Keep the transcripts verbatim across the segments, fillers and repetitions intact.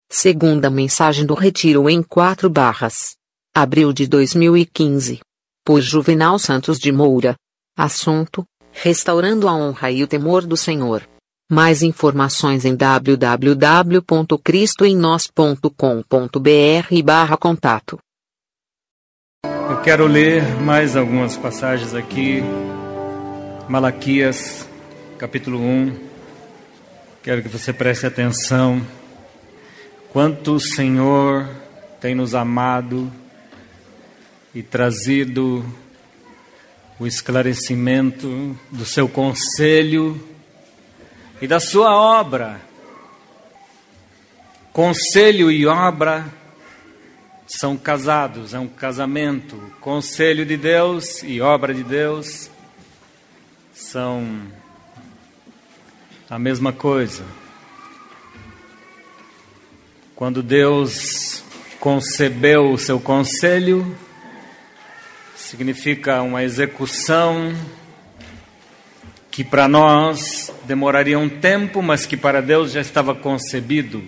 Segunda mensagem do Retiro em quatro barras. Abril de dois mil e quinze. Por Juvenal Santos de Moura. Assunto: restaurando a honra e o temor do Senhor. Mais informações em w w w ponto cristo em nós ponto com ponto b r barra contato. Eu quero ler mais algumas passagens aqui. Malaquias, capítulo um. Quero que você preste atenção. Quanto o Senhor tem nos amado e trazido o esclarecimento do seu conselho e da sua obra. Conselho e obra são casados, é um casamento. Conselho de Deus e obra de Deus são a mesma coisa. Quando Deus concebeu o seu conselho, significa uma execução que para nós demoraria um tempo, mas que para Deus já estava concebido.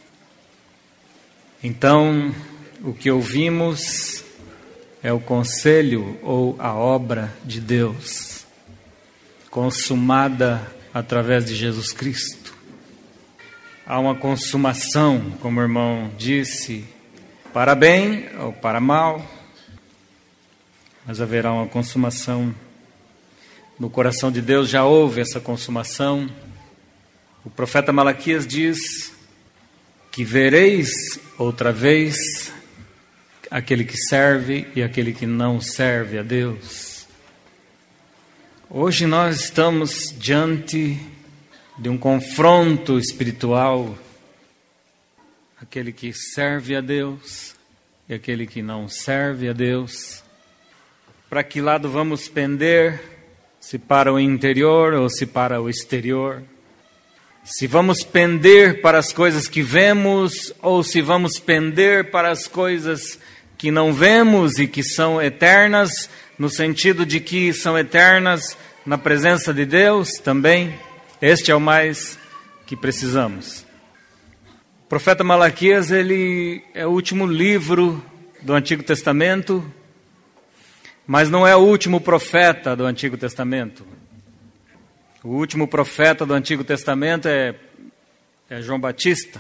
Então, o que ouvimos é o conselho ou a obra de Deus, consumada através de Jesus Cristo. Há uma consumação, como o irmão disse, para bem ou para mal, mas haverá uma consumação. No coração de Deus já houve essa consumação. O profeta Malaquias diz que vereis outra vez aquele que serve e aquele que não serve a Deus. Hoje nós estamos diante de um confronto espiritual. Aquele que serve a Deus e aquele que não serve a Deus. Para que lado vamos pender? Se para o interior ou se para o exterior? Se vamos pender para as coisas que vemos ou se vamos pender para as coisas que não vemos e que são eternas, no sentido de que são eternas na presença de Deus também? Este é o mais que precisamos. O profeta Malaquias, ele é o último livro do Antigo Testamento, mas não é o último profeta do Antigo Testamento. O último profeta do Antigo Testamento é, é João Batista.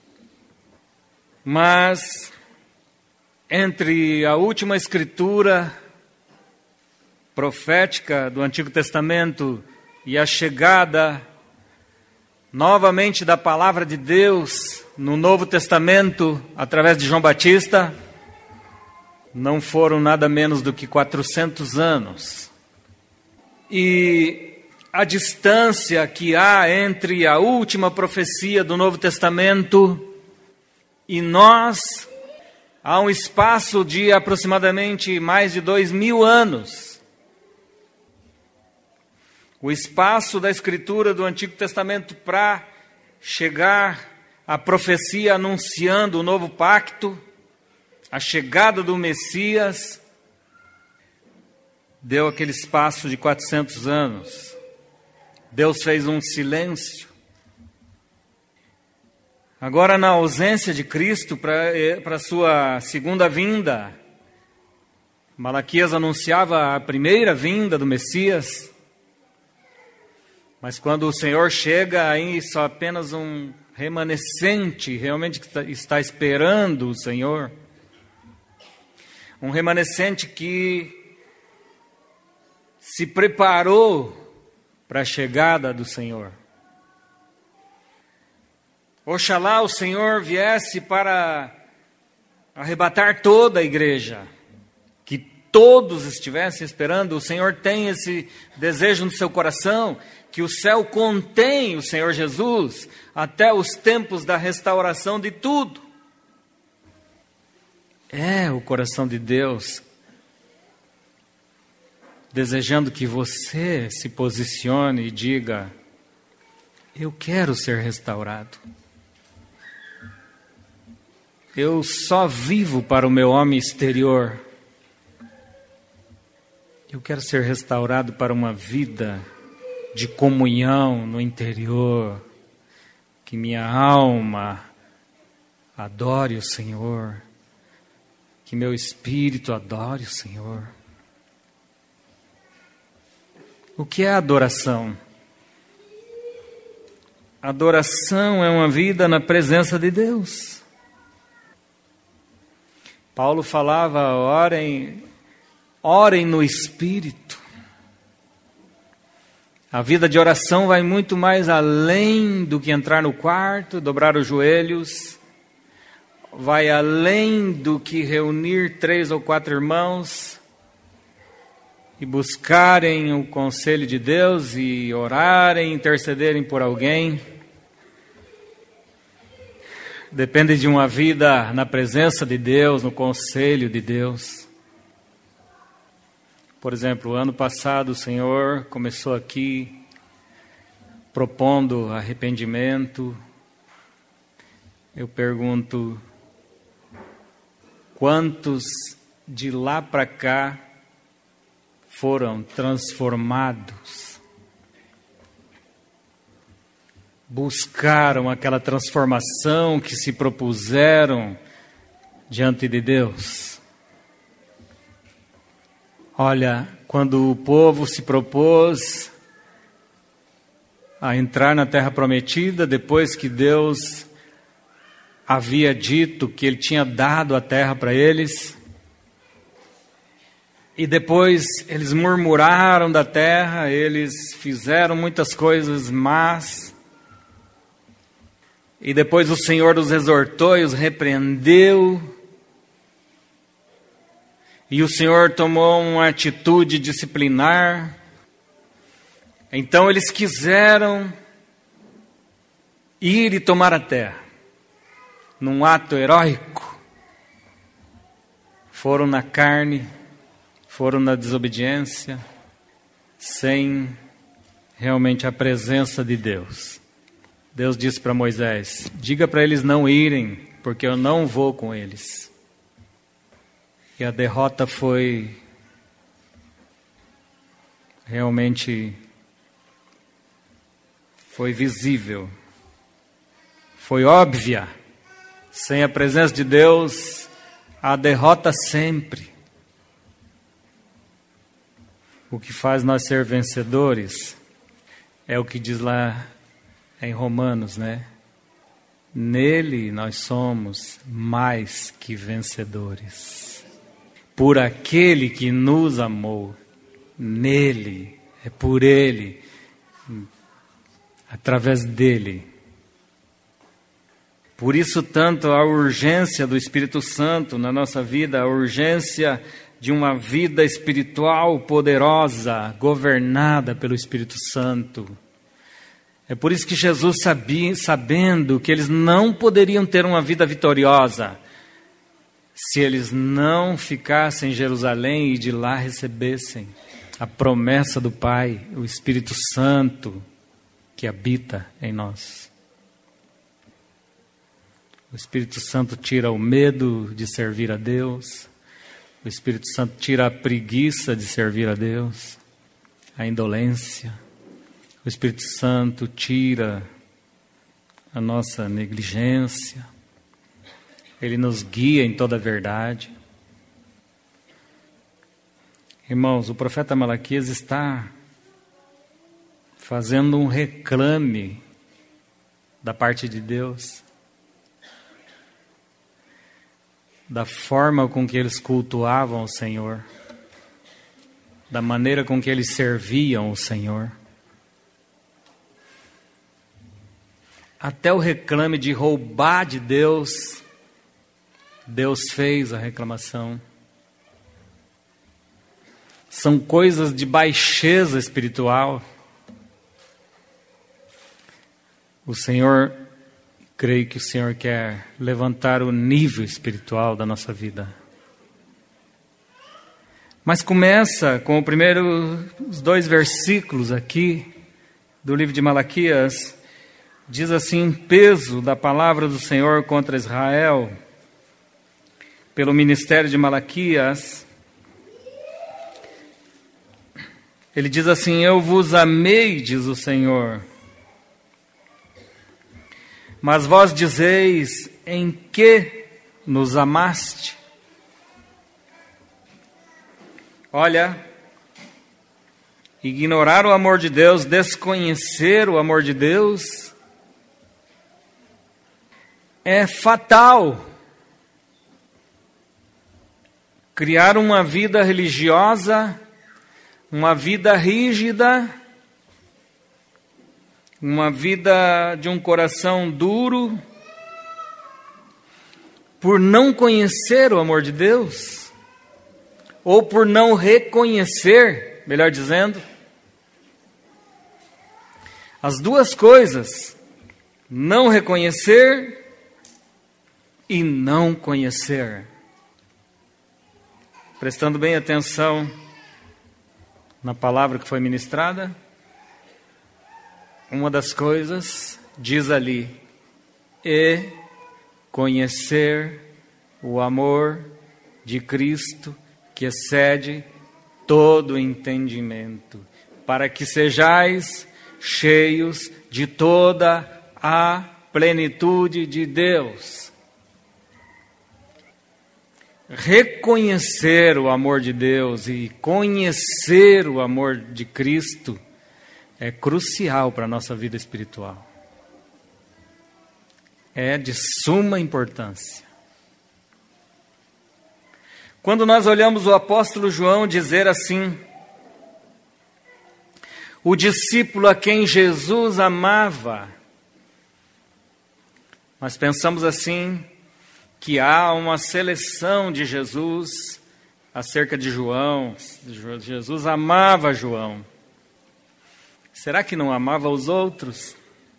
Mas entre a última escritura profética do Antigo Testamento e a chegada novamente da palavra de Deus no Novo Testamento através de João Batista, não foram nada menos do que quatrocentos anos. E a distância que há entre a última profecia do Novo Testamento e nós, há um espaço de aproximadamente mais de dois mil anos. O espaço da escritura do Antigo Testamento para chegar à profecia anunciando o novo pacto, a chegada do Messias, deu aquele espaço de quatrocentos anos. Deus fez um silêncio. Agora, na ausência de Cristo para a sua segunda vinda, Malaquias anunciava a primeira vinda do Messias. Mas quando o Senhor chega, aí só apenas um remanescente realmente que está esperando o Senhor. Um remanescente que se preparou para a chegada do Senhor. Oxalá o Senhor viesse para arrebatar toda a igreja, que todos estivessem esperando. O Senhor tem esse desejo no seu coração, que o céu contém o Senhor Jesus até os tempos da restauração de tudo. É o coração de Deus desejando que você se posicione e diga: eu quero ser restaurado. Eu só vivo para o meu homem exterior. Eu quero ser restaurado para uma vida de comunhão no interior, que minha alma adore o Senhor, que meu espírito adore o Senhor. O que é adoração? Adoração é uma vida na presença de Deus. Paulo falava, orem, orem no Espírito. A vida de oração vai muito mais além do que entrar no quarto, dobrar os joelhos. Vai além do que reunir três ou quatro irmãos e buscarem o conselho de Deus e orarem, intercederem por alguém. Depende de uma vida na presença de Deus, no conselho de Deus. Por exemplo, ano passado o Senhor começou aqui propondo arrependimento. Eu pergunto, quantos de lá para cá foram transformados? Buscaram aquela transformação que se propuseram diante de Deus? Olha, quando o povo se propôs a entrar na terra prometida, depois que Deus havia dito que Ele tinha dado a terra para eles, e depois eles murmuraram da terra, eles fizeram muitas coisas más, e depois o Senhor os exortou e os repreendeu, e o Senhor tomou uma atitude disciplinar. Então eles quiseram ir e tomar a terra, num ato heróico. Foram na carne, foram na desobediência, sem realmente a presença de Deus. Deus disse para Moisés, diga para eles não irem, porque eu não vou com eles. E a derrota foi realmente, foi visível, foi óbvia. Sem a presença de Deus, a derrota sempre. O que faz nós ser vencedores é o que diz lá em Romanos, né? Nele nós somos mais que vencedores. Por aquele que nos amou. Nele, é por Ele, através dele. Por isso tanto a urgência do Espírito Santo na nossa vida, a urgência de uma vida espiritual poderosa, governada pelo Espírito Santo. É por isso que Jesus sabia, sabendo que eles não poderiam ter uma vida vitoriosa se eles não ficassem em Jerusalém e de lá recebessem a promessa do Pai, o Espírito Santo que habita em nós. O Espírito Santo tira o medo de servir a Deus. O Espírito Santo tira a preguiça de servir a Deus, a indolência. O Espírito Santo tira a nossa negligência. Ele nos guia em toda a verdade. Irmãos, o profeta Malaquias está fazendo um reclame da parte de Deus, da forma com que eles cultuavam o Senhor, da maneira com que eles serviam o Senhor. Até o reclame de roubar de Deus, Deus fez a reclamação. São coisas de baixeza espiritual. O Senhor, creio que o Senhor quer levantar o nível espiritual da nossa vida. Mas começa com o primeiro, os dois versículos aqui do livro de Malaquias. Diz assim, peso da palavra do Senhor contra Israel, pelo ministério de Malaquias. Ele diz assim, eu vos amei, diz o Senhor. Mas vós dizeis: em que nos amaste? Olha, ignorar o amor de Deus, desconhecer o amor de Deus, é fatal. Criar uma vida religiosa, uma vida rígida, uma vida de um coração duro, por não conhecer o amor de Deus, ou por não reconhecer, melhor dizendo, as duas coisas, não reconhecer e não conhecer. Prestando bem atenção na palavra que foi ministrada, uma das coisas diz ali: e conhecer o amor de Cristo que excede todo entendimento, para que sejais cheios de toda a plenitude de Deus. Reconhecer o amor de Deus e conhecer o amor de Cristo é crucial para a nossa vida espiritual. É de suma importância. Quando nós olhamos o apóstolo João dizer assim: o discípulo a quem Jesus amava, nós pensamos assim, que há uma seleção de Jesus acerca de João. Jesus amava João. Será que não amava os outros?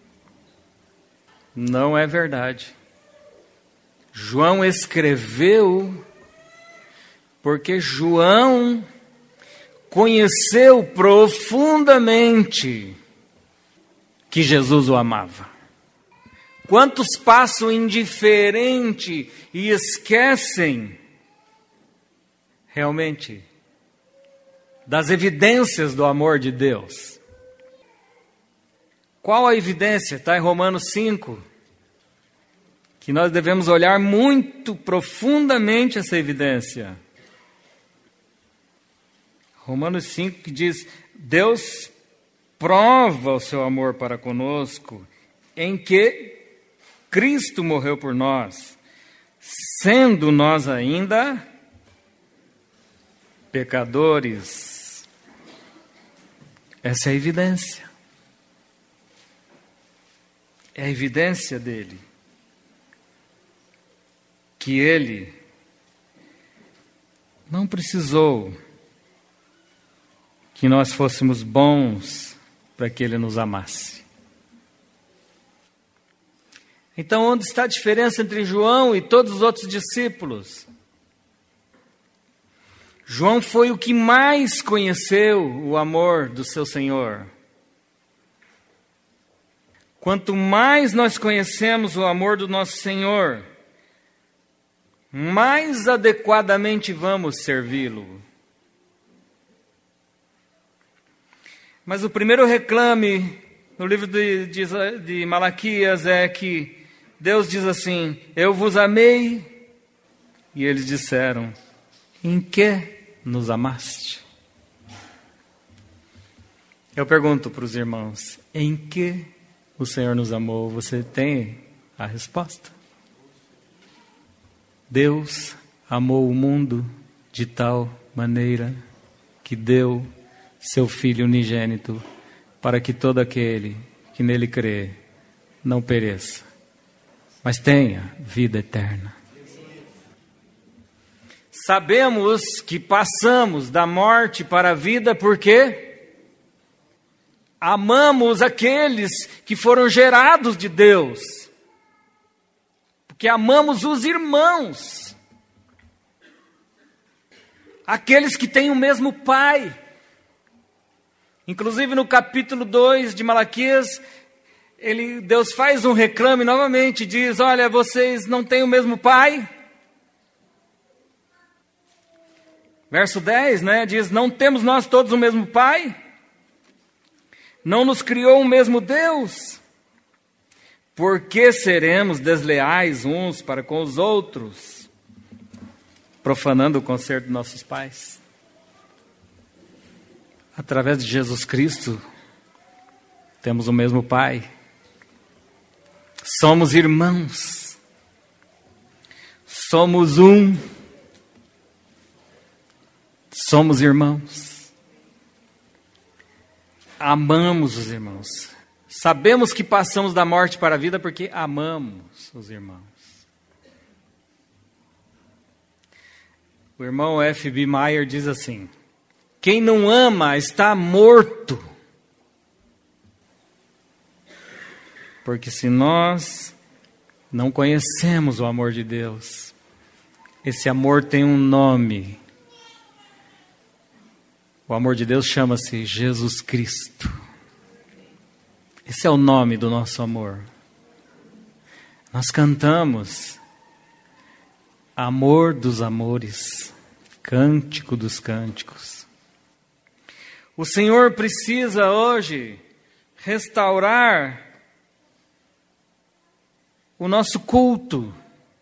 Não é verdade. João escreveu porque João conheceu profundamente que Jesus o amava. Quantos passam indiferente e esquecem realmente das evidências do amor de Deus? Qual a evidência? Está em Romanos cinco. Que nós devemos olhar muito profundamente essa evidência. Romanos cinco que diz: Deus prova o seu amor para conosco em que Cristo morreu por nós, sendo nós ainda pecadores. Essa é a evidência. É a evidência dele. Que ele não precisou que nós fôssemos bons para que ele nos amasse. Então, onde está a diferença entre João e todos os outros discípulos? João foi o que mais conheceu o amor do seu Senhor. Quanto mais nós conhecemos o amor do nosso Senhor, mais adequadamente vamos servi-lo. Mas o primeiro reclame no livro de, de, de Malaquias é que Deus diz assim: eu vos amei. E eles disseram: em que nos amaste? Eu pergunto para os irmãos: em que o Senhor nos amou? Você tem a resposta? Deus amou o mundo de tal maneira que deu seu Filho unigênito, para que todo aquele que nele crê não pereça, mas tenha vida eterna. Sabemos que passamos da morte para a vida porque amamos aqueles que foram gerados de Deus, porque amamos os irmãos, aqueles que têm o mesmo Pai. Inclusive no capítulo dois de Malaquias, ele, Deus faz um reclame novamente, diz: olha, vocês não têm o mesmo Pai? Verso dez, né, diz: não temos nós todos o mesmo Pai? Não nos criou o mesmo Deus? Por que seremos desleais uns para com os outros, profanando o concerto de nossos pais? Através de Jesus Cristo, temos o mesmo Pai. Somos irmãos. Somos um. Somos irmãos. Amamos os irmãos. Sabemos que passamos da morte para a vida porque amamos os irmãos. O irmão F B Meyer diz assim: quem não ama está morto. Porque se nós não conhecemos o amor de Deus, esse amor tem um nome. O amor de Deus chama-se Jesus Cristo. Esse é o nome do nosso amor. Nós cantamos Amor dos Amores, Cântico dos Cânticos. O Senhor precisa hoje restaurar o nosso culto.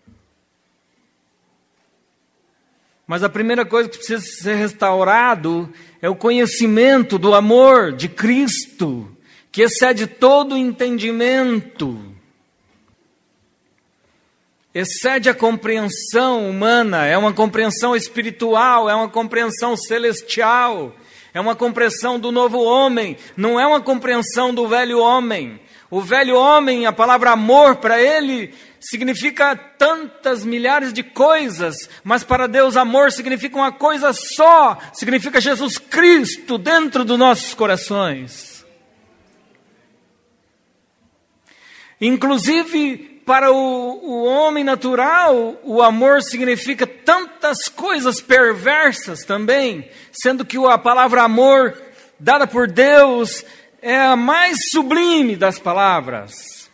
Mas a primeira coisa que precisa ser restaurado é o conhecimento do amor de Cristo, que excede todo entendimento, excede a compreensão humana, é uma compreensão espiritual, é uma compreensão celestial, é uma compreensão do novo homem, não é uma compreensão do velho homem. O velho homem, a palavra amor para ele significa tantas milhares de coisas, mas para Deus amor significa uma coisa só, significa Jesus Cristo dentro dos nossos corações. Inclusive, para o, o homem natural, o amor significa tantas coisas perversas também, sendo que a palavra amor, dada por Deus, é a mais sublime das palavras.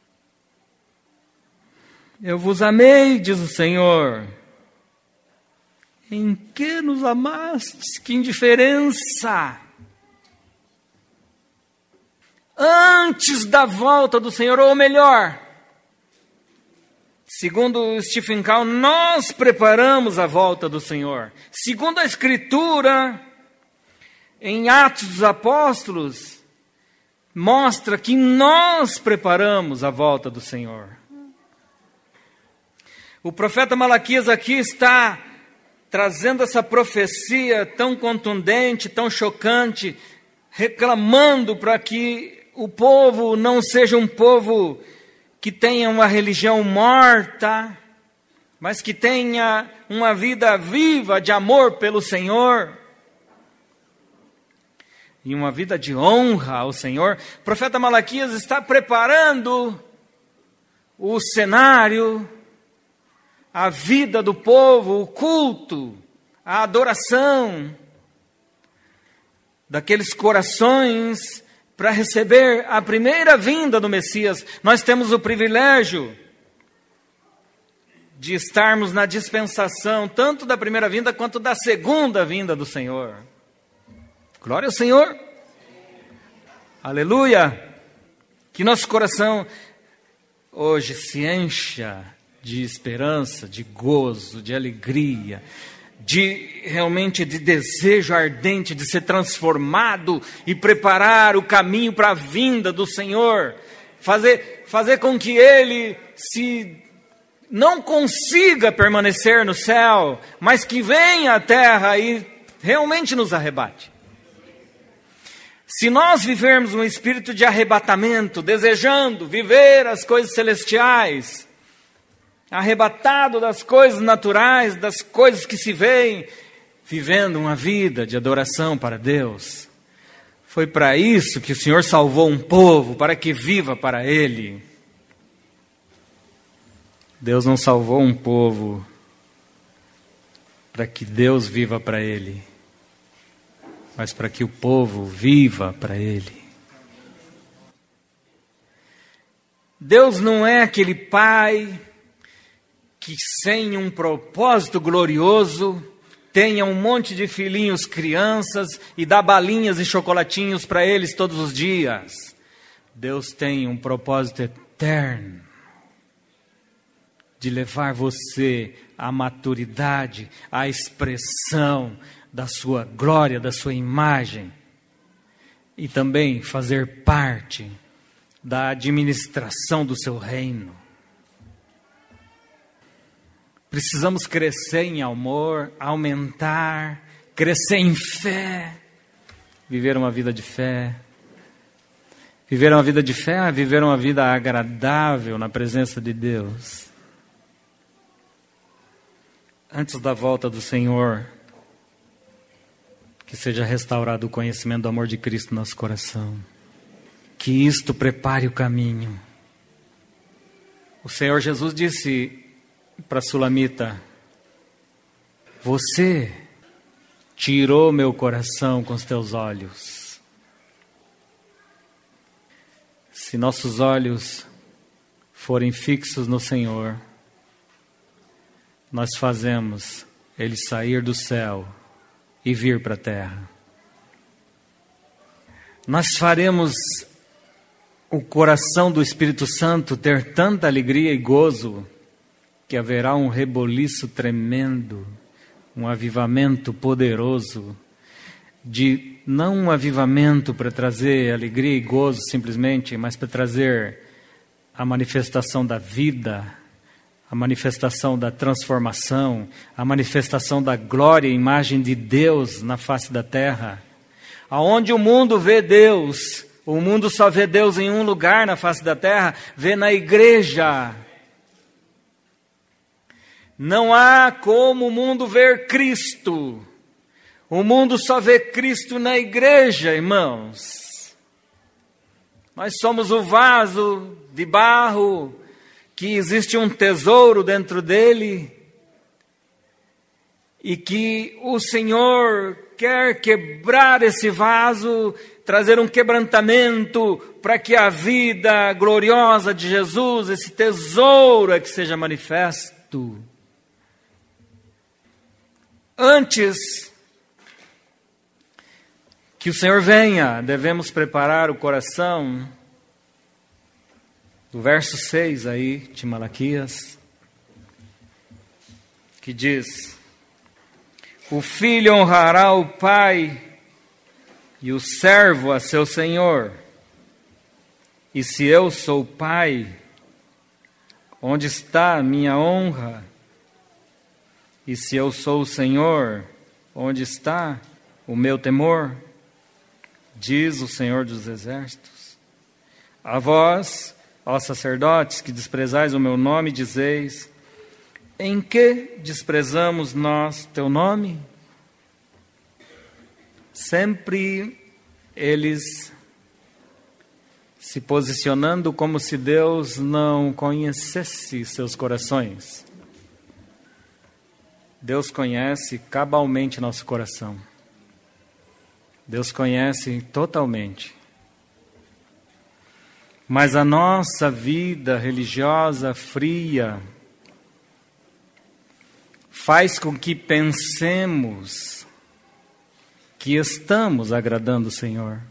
Eu vos amei, diz o Senhor. Em que nos amastes? Que indiferença! Antes da volta do Senhor, ou melhor, segundo Stephen Cow, nós preparamos a volta do Senhor. Segundo a Escritura, em Atos dos Apóstolos, mostra que nós preparamos a volta do Senhor. O profeta Malaquias aqui está trazendo essa profecia tão contundente, tão chocante, reclamando para que o povo não seja um povo que tenha uma religião morta, mas que tenha uma vida viva de amor pelo Senhor e uma vida de honra ao Senhor. O profeta Malaquias está preparando o cenário, a vida do povo, o culto, a adoração daqueles corações para receber a primeira vinda do Messias. Nós temos o privilégio de estarmos na dispensação tanto da primeira vinda quanto da segunda vinda do Senhor. Glória ao Senhor. Aleluia. Que nosso coração hoje se encha de esperança, de gozo, de alegria, de realmente de desejo ardente de ser transformado e preparar o caminho para a vinda do Senhor. Fazer, fazer com que Ele se não consiga permanecer no céu, mas que venha à terra e realmente nos arrebate. Se nós vivermos um espírito de arrebatamento, desejando viver as coisas celestiais, arrebatado das coisas naturais, das coisas que se veem, vivendo uma vida de adoração para Deus, foi para isso que o Senhor salvou um povo, para que viva para Ele. Deus não salvou um povo para que Deus viva para Ele, mas para que o povo viva para Ele. Deus não é aquele pai que sem um propósito glorioso tenha um monte de filhinhos, crianças, e dá balinhas e chocolatinhos para eles todos os dias. Deus tem um propósito eterno, de levar você à maturidade, à expressão da sua glória, da sua imagem, e também fazer parte da administração do seu reino. Precisamos crescer em amor, aumentar, crescer em fé, viver uma vida de fé. Viver uma vida de fé é viver uma vida agradável na presença de Deus. Antes da volta do Senhor, que seja restaurado o conhecimento do amor de Cristo no nosso coração. Que isto prepare o caminho. O Senhor Jesus disse para a Sulamita: você tirou meu coração com os teus olhos. Se nossos olhos forem fixos no Senhor, nós fazemos Ele sair do céu e vir para a terra. Nós faremos o coração do Espírito Santo ter tanta alegria e gozo que haverá um reboliço tremendo, um avivamento poderoso, de não um avivamento para trazer alegria e gozo simplesmente, mas para trazer a manifestação da vida, a manifestação da transformação, a manifestação da glória e imagem de Deus na face da terra. Aonde o mundo vê Deus, o mundo só vê Deus em um lugar na face da terra, vê na igreja. Não há como o mundo ver Cristo. O mundo só vê Cristo na igreja, irmãos. Nós somos o vaso de barro, que existe um tesouro dentro dele, e que o Senhor quer quebrar esse vaso, trazer um quebrantamento, para que a vida gloriosa de Jesus, esse tesouro, é que seja manifesto. Antes que o Senhor venha, devemos preparar o coração. Do verso seis aí, de Malaquias, que diz: o filho honrará o pai e o servo a seu senhor. E se eu sou pai, onde está a minha honra? E se eu sou o Senhor, onde está o meu temor? Diz o Senhor dos Exércitos. A vós, ó sacerdotes, que desprezais o meu nome, dizeis: em que desprezamos nós teu nome? Sempre eles se posicionando como se Deus não conhecesse seus corações. Deus conhece cabalmente nosso coração. Deus conhece totalmente. Mas a nossa vida religiosa fria faz com que pensemos que estamos agradando o Senhor.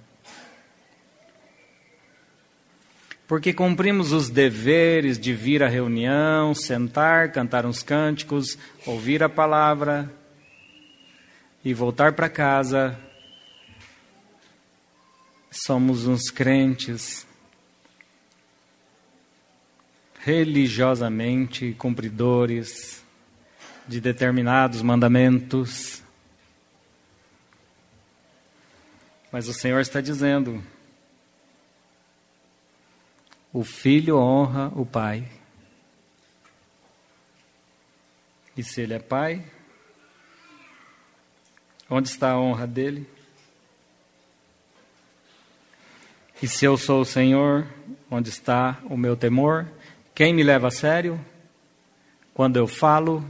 Porque cumprimos os deveres de vir à reunião, sentar, cantar uns cânticos, ouvir a palavra e voltar para casa. Somos uns crentes religiosamente cumpridores de determinados mandamentos. Mas o Senhor está dizendo: o filho honra o pai. E se ele é pai, onde está a honra dele? E se eu sou o Senhor, onde está o meu temor? Quem me leva a sério quando eu falo?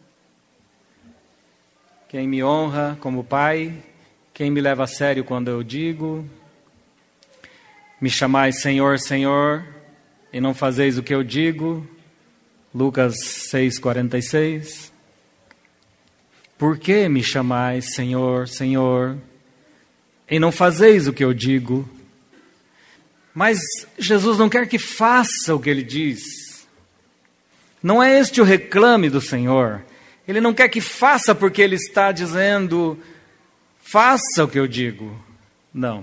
Quem me honra como pai? Quem me leva a sério quando eu digo? Me chamais Senhor, Senhor, e não fazeis o que eu digo? Lucas seis, quarenta e seis. Por que me chamais Senhor, Senhor, e não fazeis o que eu digo? Mas Jesus não quer que faça o que ele diz. Não é este o reclame do Senhor. Ele não quer que faça porque ele está dizendo, faça o que eu digo. Não.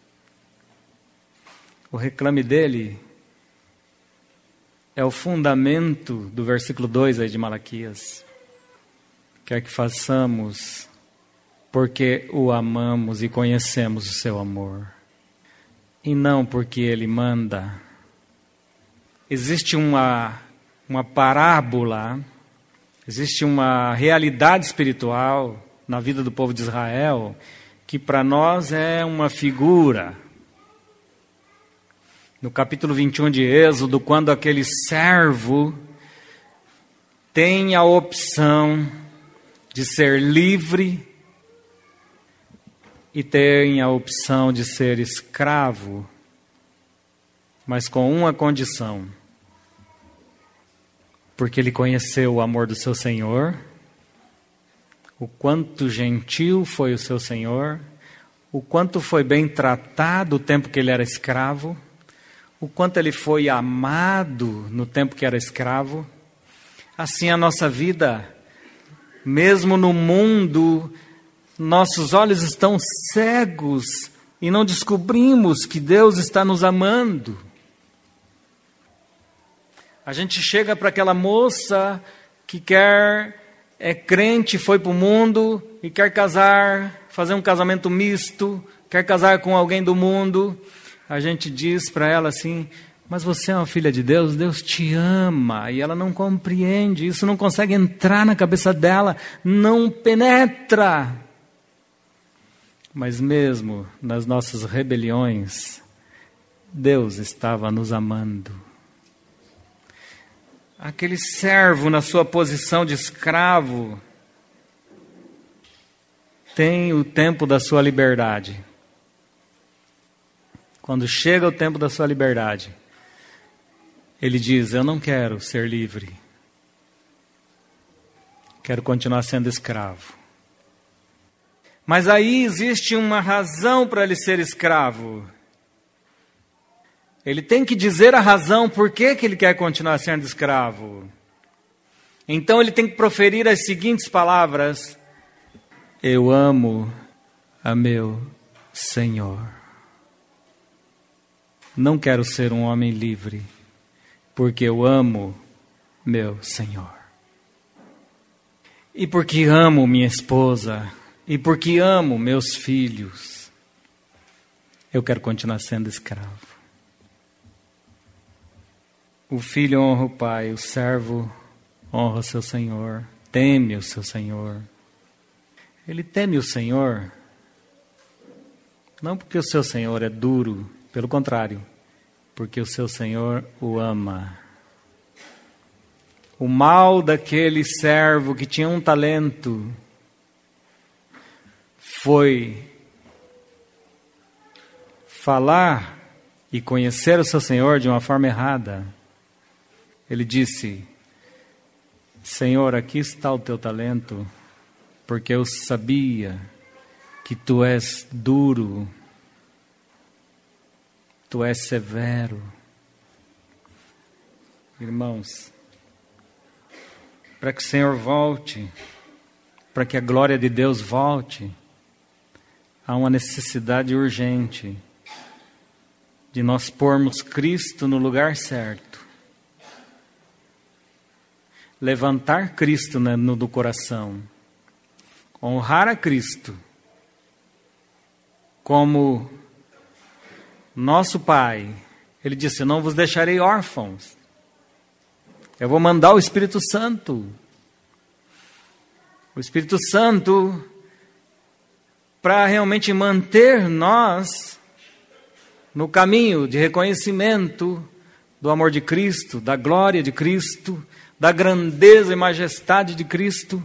O reclame dele é o fundamento do versículo dois aí de Malaquias. Quer que façamos porque o amamos e conhecemos o seu amor. E não porque ele manda. Existe uma, uma parábola, existe uma realidade espiritual na vida do povo de Israel que para nós é uma figura. No capítulo vinte e um de Êxodo, quando aquele servo tem a opção de ser livre e tem a opção de ser escravo, mas com uma condição, porque ele conheceu o amor do seu Senhor, o quanto gentil foi o seu Senhor, o quanto foi bem tratado o tempo que ele era escravo, o quanto ele foi amado no tempo que era escravo. Assim a nossa vida, mesmo no mundo, nossos olhos estão cegos e não descobrimos que Deus está nos amando. A gente chega para aquela moça que quer, é crente, foi para o mundo e quer casar, fazer um casamento misto, quer casar com alguém do mundo. A gente diz para ela assim, mas você é uma filha de Deus, Deus te ama. E ela não compreende, isso não consegue entrar na cabeça dela, não penetra. Mas mesmo nas nossas rebeliões, Deus estava nos amando. Aquele servo na sua posição de escravo tem o tempo da sua liberdade. Quando chega o tempo da sua liberdade, ele diz, eu não quero ser livre. Quero continuar sendo escravo. Mas aí existe uma razão para ele ser escravo. Ele tem que dizer a razão por que que ele quer continuar sendo escravo. Então ele tem que proferir as seguintes palavras. Eu amo a meu Senhor. Não quero ser um homem livre, porque eu amo meu Senhor. E porque amo minha esposa, e porque amo meus filhos, eu quero continuar sendo escravo. O filho honra o pai, o servo honra o seu senhor, teme o seu senhor. Ele teme o Senhor, não porque o seu senhor é duro, pelo contrário, porque o seu Senhor o ama. O mal daquele servo que tinha um talento foi falar e conhecer o seu Senhor de uma forma errada. Ele disse, Senhor, aqui está o teu talento, porque eu sabia que tu és duro, tu és severo. Irmãos, para que o Senhor volte, para que a glória de Deus volte, há uma necessidade urgente de nós pormos Cristo no lugar certo. Levantar Cristo no, no coração. Honrar a Cristo como nosso Pai. Ele disse, não vos deixarei órfãos. Eu vou mandar o Espírito Santo. O Espírito Santo para realmente manter nós no caminho de reconhecimento do amor de Cristo, da glória de Cristo, da grandeza e majestade de Cristo.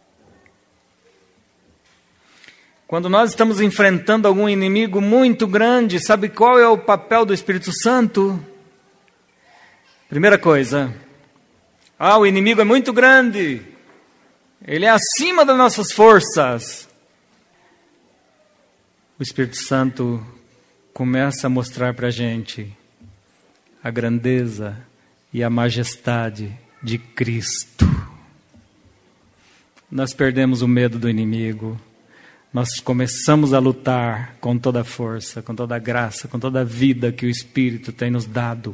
Quando nós estamos enfrentando algum inimigo muito grande, sabe qual é o papel do Espírito Santo? Primeira coisa, ah, o inimigo é muito grande, ele é acima das nossas forças. O Espírito Santo começa a mostrar para a gente a grandeza e a majestade de Cristo. Nós perdemos o medo do inimigo. Nós começamos a lutar com toda a força, com toda a graça, com toda a vida que o Espírito tem nos dado.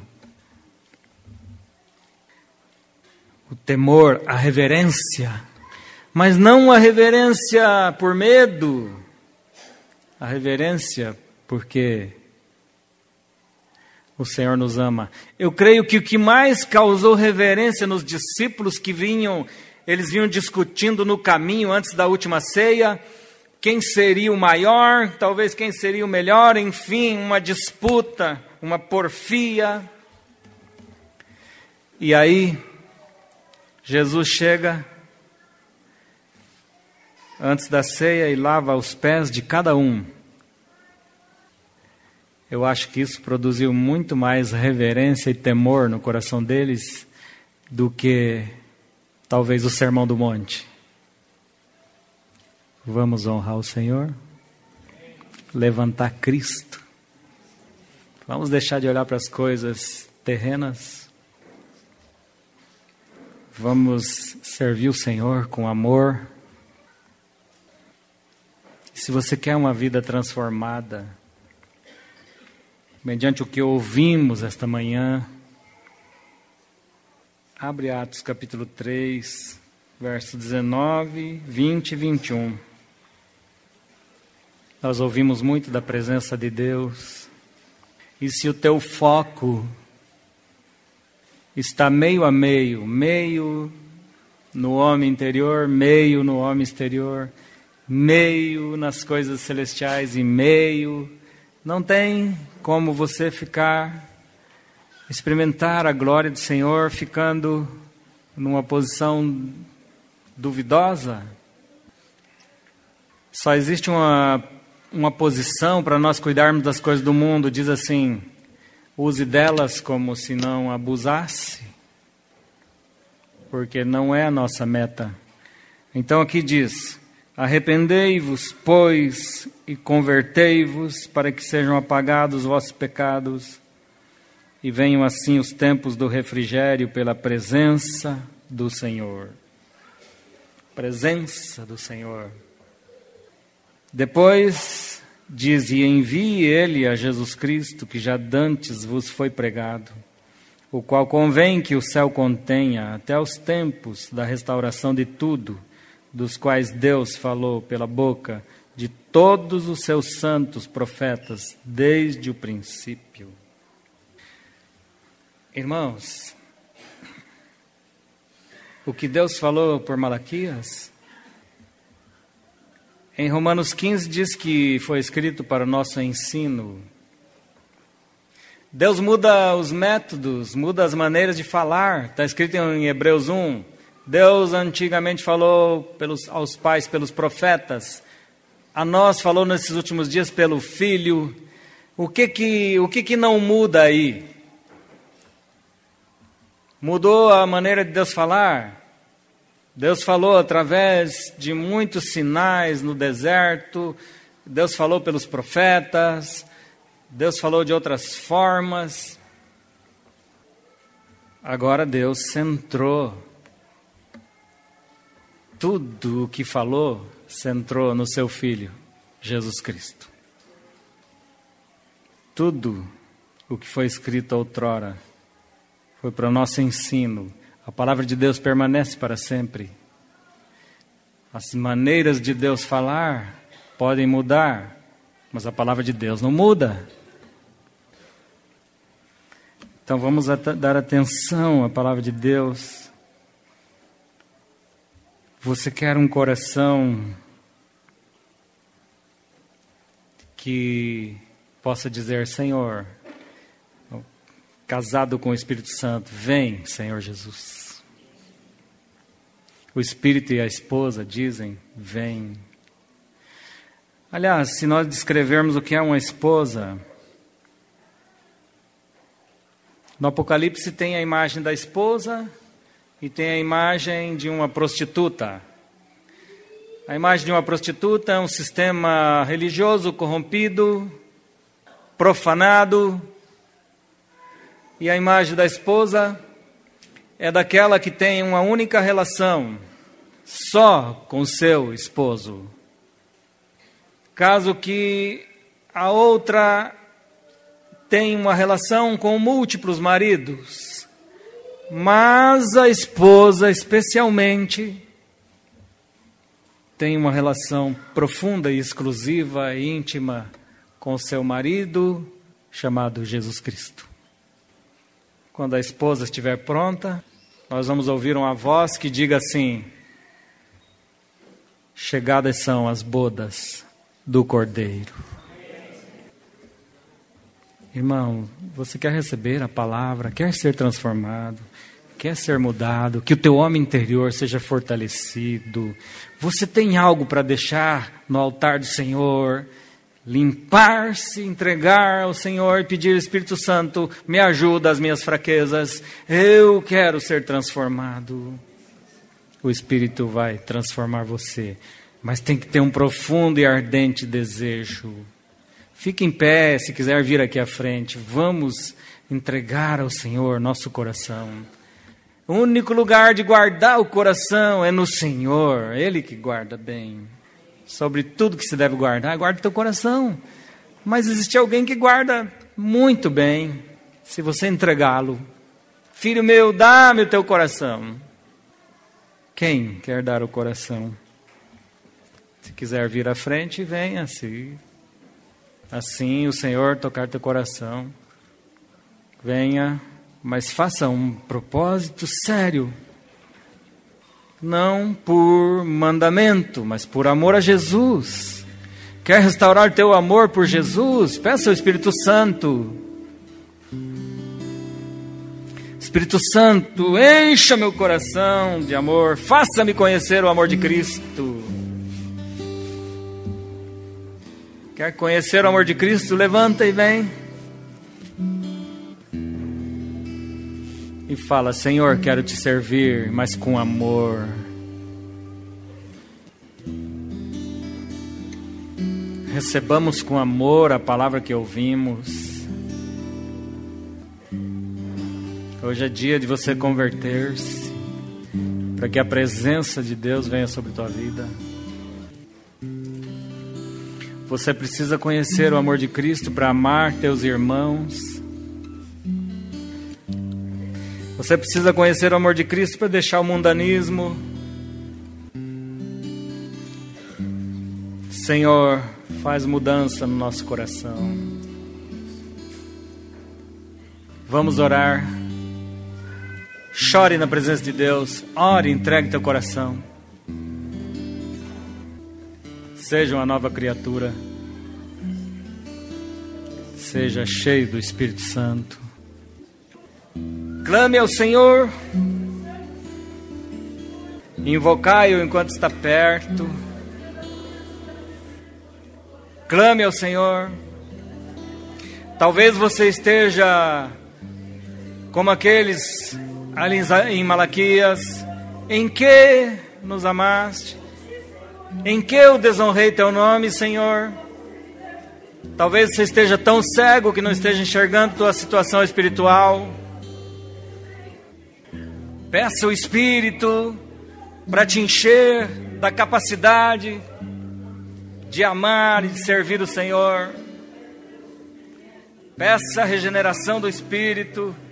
O temor, a reverência, mas não a reverência por medo, a reverência porque o Senhor nos ama. Eu creio que o que mais causou reverência nos discípulos que vinham, eles vinham discutindo no caminho antes da última ceia, quem seria o maior, talvez quem seria o melhor, enfim, uma disputa, uma porfia. E aí, Jesus chega antes da ceia e lava os pés de cada um. Eu acho que isso produziu muito mais reverência e temor no coração deles do que talvez o Sermão do Monte. Vamos honrar o Senhor, levantar Cristo. Vamos deixar de olhar para as coisas terrenas. Vamos servir o Senhor com amor. Se você quer uma vida transformada, mediante o que ouvimos esta manhã, abre Atos capítulo três, versos dezenove, vinte e vinte e um. Nós ouvimos muito da presença de Deus. E se o teu foco está meio a meio, meio no homem interior, meio no homem exterior, meio nas coisas celestiais e meio, não tem como você ficar, experimentar a glória do Senhor ficando numa posição duvidosa. Só existe uma Uma posição para nós cuidarmos das coisas do mundo, diz assim: use delas como se não abusasse, porque não é a nossa meta. Então aqui diz: arrependei-vos, pois, e convertei-vos, para que sejam apagados os vossos pecados, e venham assim os tempos do refrigério pela presença do Senhor. Presença do Senhor. Depois diz: e envie ele a Jesus Cristo, que já dantes vos foi pregado, o qual convém que o céu contenha até os tempos da restauração de tudo, dos quais Deus falou pela boca de todos os seus santos profetas, desde o princípio. Irmãos, o que Deus falou por Malaquias, em Romanos quinze diz que foi escrito para o nosso ensino. Deus muda os métodos, muda as maneiras de falar. Está escrito em Hebreus um. Deus antigamente falou pelos, aos pais pelos profetas. A nós falou nesses últimos dias pelo Filho. O que que, o que que não muda aí? Mudou a maneira de Deus falar? Deus falou através de muitos sinais no deserto, Deus falou pelos profetas, Deus falou de outras formas. Agora Deus centrou tudo o que falou, centrou no seu Filho, Jesus Cristo. Tudo o que foi escrito outrora foi para o nosso ensino. A palavra de Deus permanece para sempre. As maneiras de Deus falar podem mudar, mas a palavra de Deus não muda. Então vamos dar atenção à palavra de Deus. Você quer um coração que possa dizer: Senhor, casado com o Espírito Santo, vem, Senhor Jesus. O Espírito e a esposa dizem: vem. Aliás, se nós descrevermos o que é uma esposa, no Apocalipse tem a imagem da esposa e tem a imagem de uma prostituta. A imagem de uma prostituta é um sistema religioso corrompido, profanado. E a imagem da esposa é daquela que tem uma única relação, só com seu esposo. Caso que a outra tenha uma relação com múltiplos maridos, mas a esposa especialmente tem uma relação profunda e exclusiva e íntima com seu marido, chamado Jesus Cristo. Quando a esposa estiver pronta, nós vamos ouvir uma voz que diga assim: chegadas são as bodas do Cordeiro. Irmão, você quer receber a palavra, quer ser transformado, quer ser mudado, que o teu homem interior seja fortalecido. Você tem algo para deixar no altar do Senhor, limpar-se, entregar ao Senhor e pedir: Espírito Santo, me ajuda as minhas fraquezas, eu quero ser transformado. O Espírito vai transformar você, mas tem que ter um profundo e ardente desejo. Fique em pé, se quiser vir aqui à frente. Vamos entregar ao Senhor nosso coração. O único lugar de guardar o coração é no Senhor. Ele que guarda bem. Sobre tudo que se deve guardar, guarda o teu coração. Mas existe alguém que guarda muito bem, se você entregá-lo. Filho meu, dá-me o teu coração. Quem quer dar o coração? Se quiser vir à frente, venha. Se assim o Senhor tocar teu coração, venha, mas faça um propósito sério. Não por mandamento, mas por amor a Jesus. Quer restaurar teu amor por Jesus? Peça ao Espírito Santo. Espírito Santo, encha meu coração de amor. Faça-me conhecer o amor de Cristo. Quer conhecer o amor de Cristo? Levanta e vem. E fala: Senhor, quero te servir, mas com amor. Recebamos com amor a palavra que ouvimos. Hoje é dia de você converter-se, para que a presença de Deus venha sobre tua vida. Você precisa conhecer o amor de Cristo para amar teus irmãos. Você precisa conhecer o amor de Cristo para deixar o mundanismo. Senhor, faz mudança no nosso coração. Vamos orar. Chore na presença de Deus. Ore, entregue teu coração. Seja uma nova criatura. Seja cheio do Espírito Santo. Clame ao Senhor. Invocai-o enquanto está perto. Clame ao Senhor. Talvez você esteja como aqueles ali em Malaquias: em que nos amaste? Em que eu desonrei teu nome, Senhor? Talvez você esteja tão cego que não esteja enxergando tua situação espiritual. Peça o Espírito para te encher da capacidade de amar e de servir o Senhor. Peça a regeneração do Espírito.